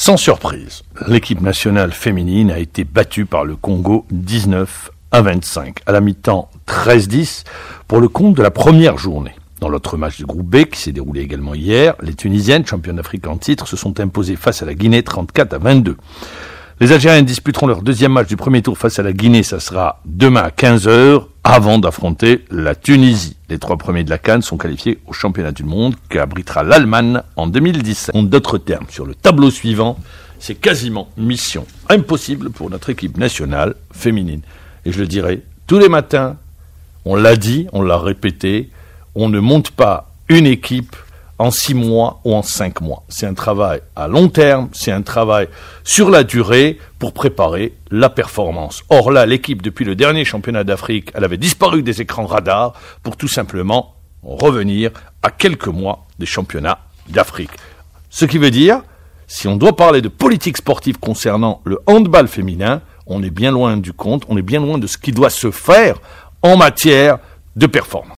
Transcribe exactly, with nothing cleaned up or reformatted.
Sans surprise, l'équipe nationale féminine a été battue par le Congo dix-neuf à vingt-cinq, à la mi-temps treize dix, pour le compte de la première journée. Dans l'autre match du groupe B, qui s'est déroulé également hier, les Tunisiennes, championnes d'Afrique en titre, se sont imposées face à la Guinée trente-quatre à vingt-deux. Les Algériennes disputeront leur deuxième match du premier tour face à la Guinée, ça sera demain à quinze heures, avant d'affronter la Tunisie. Les trois premiers de la CAN sont qualifiés au championnat du monde qui abritera l'Allemagne en deux mille dix-sept. En d'autres termes, sur le tableau suivant, c'est quasiment mission impossible pour notre équipe nationale féminine. Et je le dirai tous les matins, on l'a dit, on l'a répété, on ne monte pas une équipe en six mois ou en cinq mois. C'est un travail à long terme, c'est un travail sur la durée pour préparer la performance. Or là, l'équipe, depuis le dernier championnat d'Afrique, elle avait disparu des écrans radars pour tout simplement revenir à quelques mois des championnats d'Afrique. Ce qui veut dire, si on doit parler de politique sportive concernant le handball féminin, on est bien loin du compte, on est bien loin de ce qui doit se faire en matière de performance.